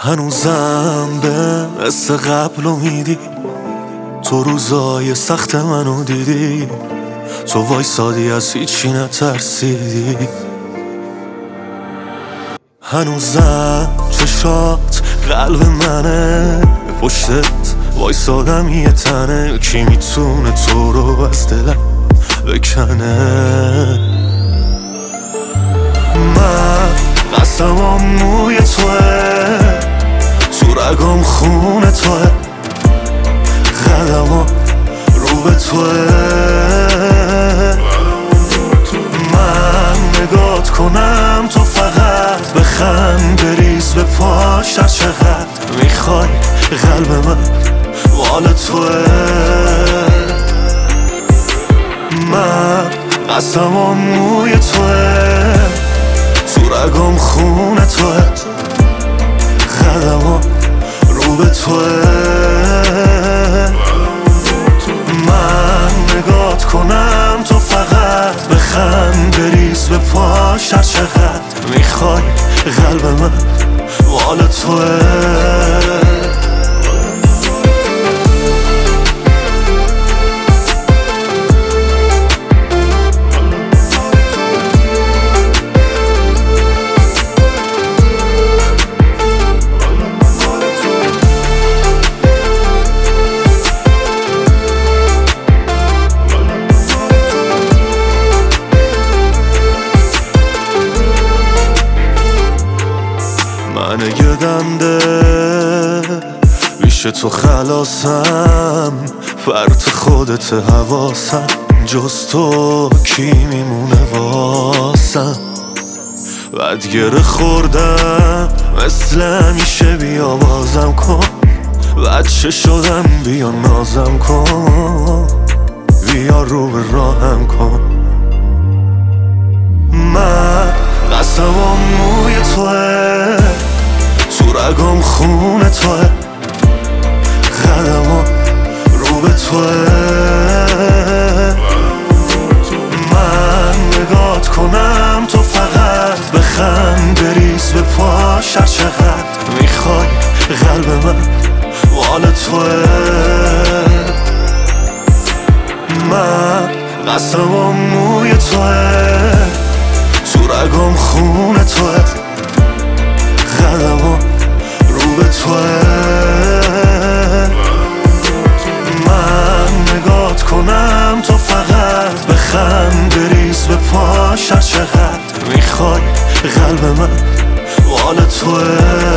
هنوزم به مثل قبل میدی، تو روزای سخت منو دیدی، تو وایسادی از هیچی نترسیدی. هنوزم چشات قلب منه، پشتت وایسادم یه تنه، کی میتونه تو رو از دلم بکنه؟ من قسمم موی توه، تو رگام خون توه، قدمم رو به توه. من نگات کنم تو فقط بخند، بریز به پاش هر چقدر میخوای، قلب من مال توه. من قسمم موی توه، تو رگام خون توه، قدمم رو به توه. من نگات کنم تو فقط بخند، بریز به پاش هر چقدر میخوای، قلب من مال توه. من یه دنده پیش تو خلاصم، فرط خودت حواسم، جز تو کی میمونه واسم؟ بعد گره خوردم مثل همیشه، بیا بازم کن، بچه شدم بیا نازم کن، بیا رو به راهم کن. من قسمم موی توه، تو رگام خون توه، قدمم رو به توه. من نگات کنم تو فقط بخند، بریز به پاش هر چقدر میخوای، قلب من مال توه. من قسمم موی توه، تو رگام خون توه، قدمم رو به توه. من نگات کنم تو فقط بخند، بریز به پاش هر چقدر میخوای، قلب من مال توه.